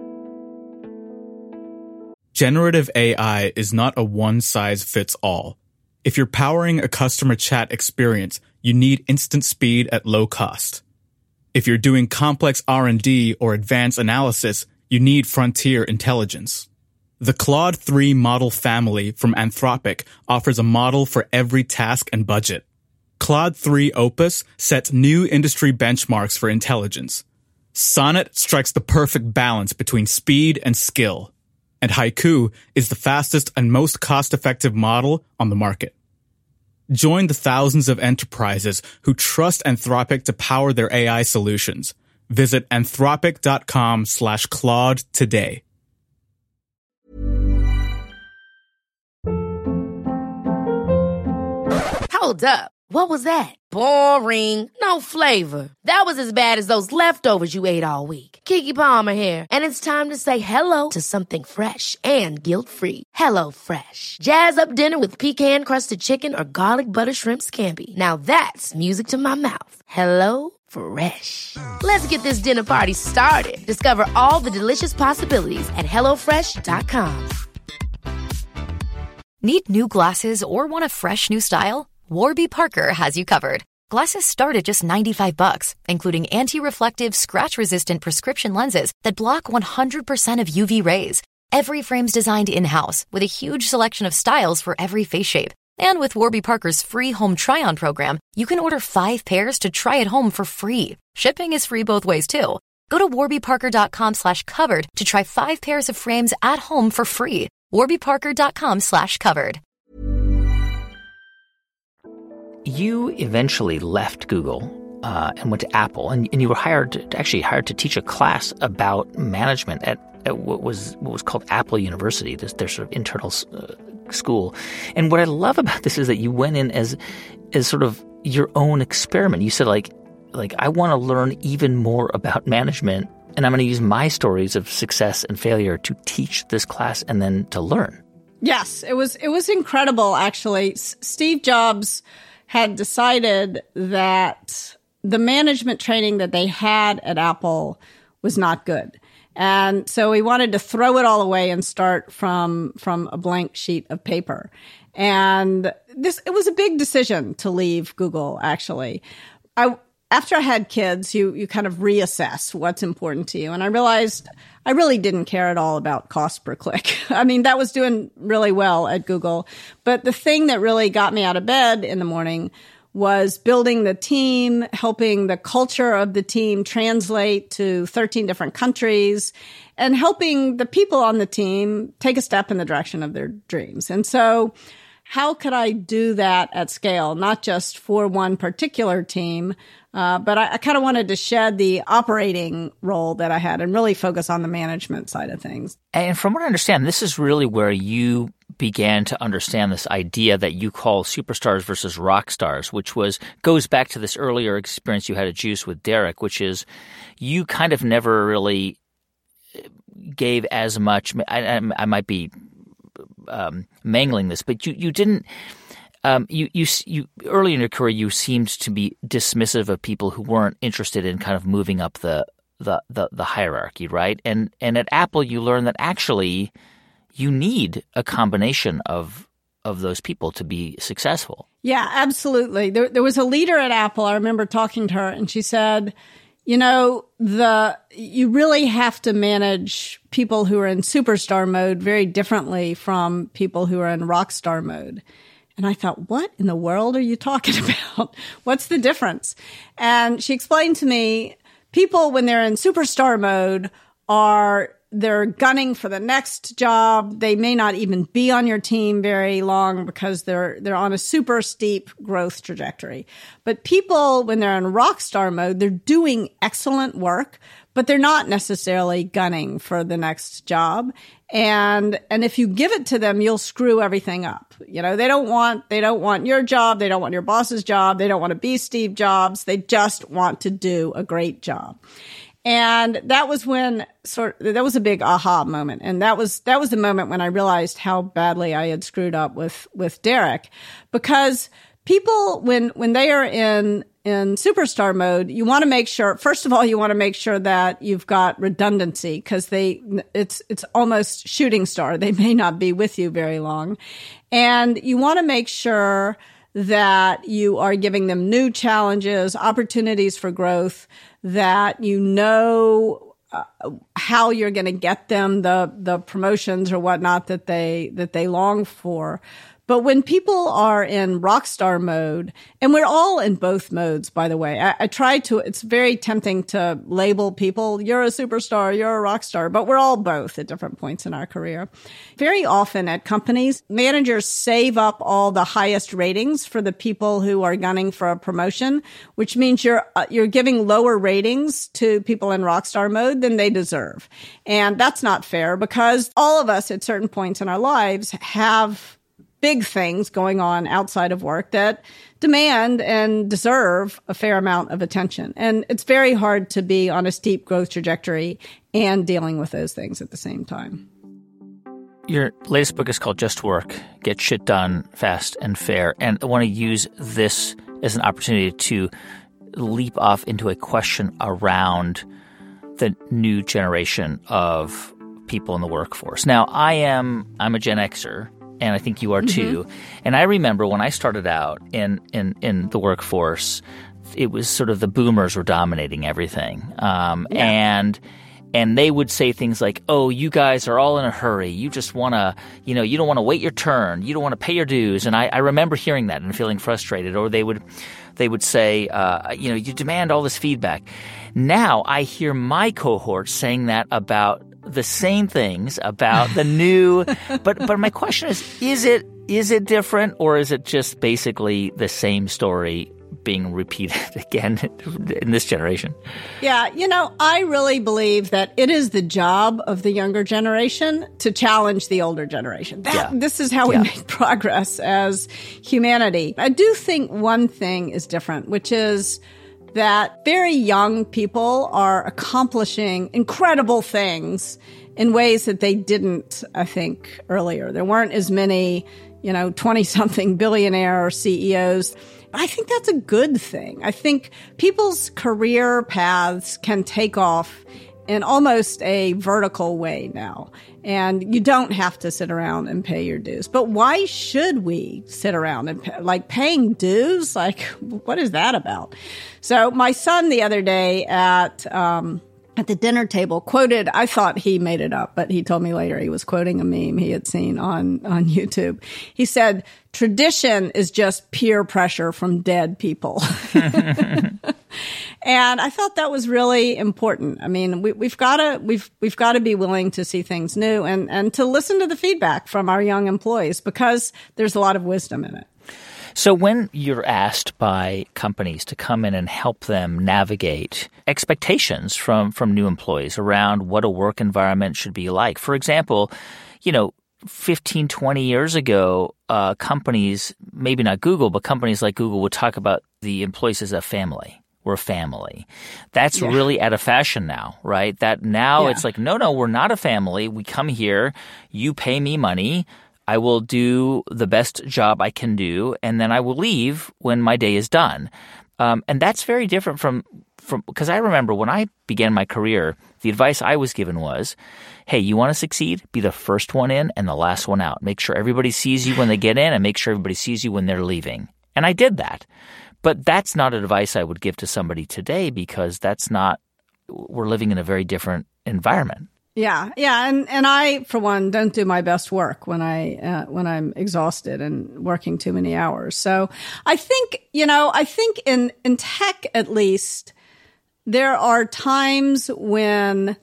Generative AI is not a one-size-fits-all. If you're powering a customer chat experience, you need instant speed at low cost. If you're doing complex R&D or advanced analysis, you need frontier intelligence. The Claude 3 model family from Anthropic offers a model for every task and budget. Claude 3 Opus sets new industry benchmarks for intelligence. Sonnet strikes the perfect balance between speed and skill. And Haiku is the fastest and most cost-effective model on the market. Join the thousands of enterprises who trust Anthropic to power their AI solutions. Visit anthropic.com/Claude today. Hold up. What was that? Boring. No flavor. That was as bad as those leftovers you ate all week. Keke Palmer here, and it's time to say hello to something fresh and guilt-free. HelloFresh. Jazz up dinner with pecan-crusted chicken or garlic butter shrimp scampi. Now that's music to my mouth. HelloFresh. Let's get this dinner party started. Discover all the delicious possibilities at HelloFresh.com. Need new glasses or want a fresh new style? Warby Parker has you covered. Glasses start at just $95, including anti-reflective, scratch-resistant prescription lenses that block 100% of UV rays. Every frame's designed in-house with a huge selection of styles for every face shape. And with Warby Parker's free home try-on program, you can order 5 pairs to try at home for free. Shipping is free both ways, too. Go to warbyparker.com/covered to try 5 pairs of frames at home for free. warbyparker.com/covered. You eventually left Google. and went to Apple, and you were hired to teach a class about management at what was called Apple University, their sort of internal school. And what I love about this is that you went in as sort of your own experiment. You said like I want to learn even more about management, and I'm going to use my stories of success and failure to teach this class and then to learn. Yes, it was incredible, actually. Steve Jobs had decided that the management training that they had at Apple was not good. And so he wanted to throw it all away and start from a blank sheet of paper. And it was a big decision to leave Google, actually. After I had kids, you kind of reassess what's important to you. And I realized I really didn't care at all about cost per click. I mean, that was doing really well at Google. But the thing that really got me out of bed in the morning was building the team, helping the culture of the team translate to 13 different countries, and helping the people on the team take a step in the direction of their dreams. And so how could I do that at scale, not just for one particular team, but I kind of wanted to shed the operating role that I had and really focus on the management side of things. And from what I understand, this is really where you began to understand this idea that you call superstars versus rock stars, which goes back to this earlier experience you had at Juice with Derek, which is you kind of never really gave as much. I might be mangling this, but you didn't. You early in your career, you seemed to be dismissive of people who weren't interested in kind of moving up the hierarchy, right? And at Apple, you learned that actually you need a combination of those people to be successful. Yeah, absolutely. There was a leader at Apple. I remember talking to her, and she said, you really have to manage people who are in superstar mode very differently from people who are in rock star mode. And I thought, what in the world are you talking about? What's the difference? And she explained to me, people when they're in superstar mode they're gunning for the next job. They may not even be on your team very long because they're on a super steep growth trajectory. But people, when they're in rock star mode, they're doing excellent work, but they're not necessarily gunning for the next job. And if you give it to them, you'll screw everything up. They don't want your job. They don't want your boss's job. They don't want to be Steve Jobs. They just want to do a great job. And that was that was a big aha moment. And that was the moment when I realized how badly I had screwed up with Derek, because people, when they are in superstar mode, you want to make sure, first of all, you want to make sure that you've got redundancy, because it's almost shooting star. They may not be with you very long. And you want to make sure that you are giving them new challenges, opportunities for growth, that how you're going to get them the promotions or whatnot that they long for. But when people are in rock star mode, and we're all in both modes, by the way, I try to, it's very tempting to label people, you're a superstar, you're a rock star, but we're all both at different points in our career. Very often at companies, managers save up all the highest ratings for the people who are gunning for a promotion, which means you're giving lower ratings to people in rock star mode than they deserve. And that's not fair, because all of us at certain points in our lives have big things going on outside of work that demand and deserve a fair amount of attention. And it's very hard to be on a steep growth trajectory and dealing with those things at the same time. Your latest book is called Just Work, Get Shit Done Fast and Fair. And I want to use this as an opportunity to leap off into a question around the new generation of people in the workforce. Now, I'm a Gen Xer, and I think you are too. Mm-hmm. And I remember when I started out in the workforce, it was sort of the boomers were dominating everything. And they would say things like, oh, you guys are all in a hurry. You just want to, you don't want to wait your turn. You don't want to pay your dues. And I remember hearing that and feeling frustrated. Or they would say, you demand all this feedback. Now I hear my cohort saying that about the same things, about the new, but my question is it different, or is it just basically the same story being repeated again in this generation. Yeah, I really believe that it is the job of the younger generation to challenge the older generation. This is how we make progress as humanity. I do think one thing is different, which is that very young people are accomplishing incredible things in ways that they didn't, I think, earlier. There weren't as many, 20-something billionaire CEOs. I think that's a good thing. I think people's career paths can take off in almost a vertical way now. And you don't have to sit around and pay your dues. But why should we sit around and paying dues? What is that about? So my son the other day at the dinner table quoted, I thought he made it up, but he told me later he was quoting a meme he had seen on YouTube. He said, tradition is just peer pressure from dead people. And I thought that was really important. I mean, we've got to be willing to see things new and to listen to the feedback from our young employees, because there's a lot of wisdom in it. So when you're asked by companies to come in and help them navigate expectations from new employees around what a work environment should be like, for example, 15, 20 years ago, companies, maybe not Google, but companies like Google would talk about the employees as a family. We're a family. That's really out of fashion now, right? That now it's like, no, we're not a family. We come here, you pay me money, I will do the best job I can do, and then I will leave when my day is done. And that's very different from because I remember when I began my career, the advice I was given was, hey, you want to succeed? Be the first one in and the last one out. Make sure everybody sees you when they get in and make sure everybody sees you when they're leaving. And I did that. But that's not advice I would give to somebody today, because we're living in a very different environment. Yeah. And I, for one, don't do my best work when I'm exhausted and working too many hours. So I think in tech, at least, there are times when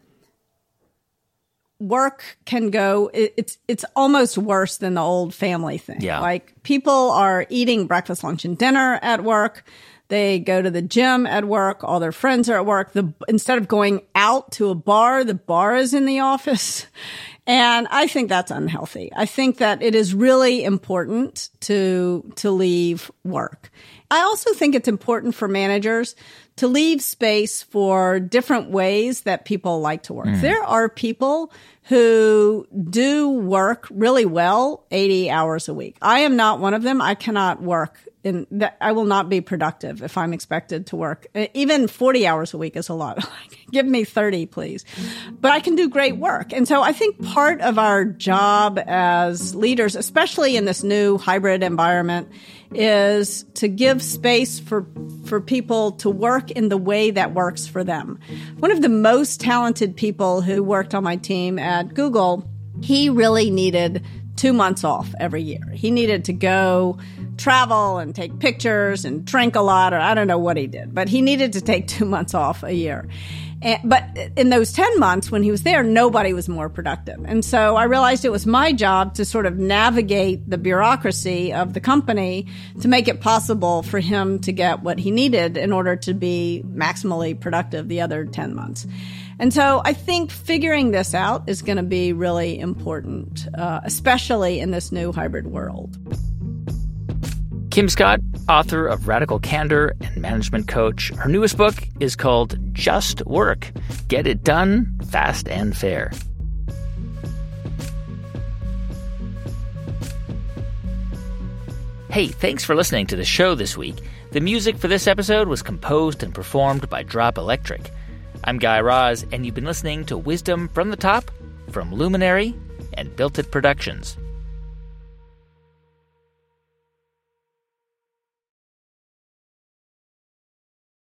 work can go, it's almost worse than the old family thing. Yeah. Like, people are eating breakfast, lunch, and dinner at work. They go to the gym at work. All their friends are at work. Instead of going out to a bar, the bar is in the office. And I think that's unhealthy. I think that it is really important to leave work. I also think it's important for managers to leave space for different ways that people like to work. There are people who do work really well 80 hours a week. I am not one of them. I cannot work I will not be productive if I'm expected to work. Even 40 hours a week is a lot. Give me 30, please. But I can do great work. And so I think part of our job as leaders, especially in this new hybrid environment, is to give space for people to work in the way that works for them. One of the most talented people who worked on my team at Google, he really needed 2 months off every year. He needed to go travel and take pictures and drink a lot, or I don't know what he did, but he needed to take 2 months off a year. But in those 10 months when he was there, nobody was more productive. And so I realized it was my job to sort of navigate the bureaucracy of the company to make it possible for him to get what he needed in order to be maximally productive the other 10 months. And so I think figuring this out is going to be really important, especially in this new hybrid world. Kim Scott, author of Radical Candor and management coach. Her newest book is called Just Work. Get it done, fast and fair. Hey, thanks for listening to the show this week. The music for this episode was composed and performed by Drop Electric. I'm Guy Raz, and you've been listening to Wisdom from the Top from Luminary and Built It Productions.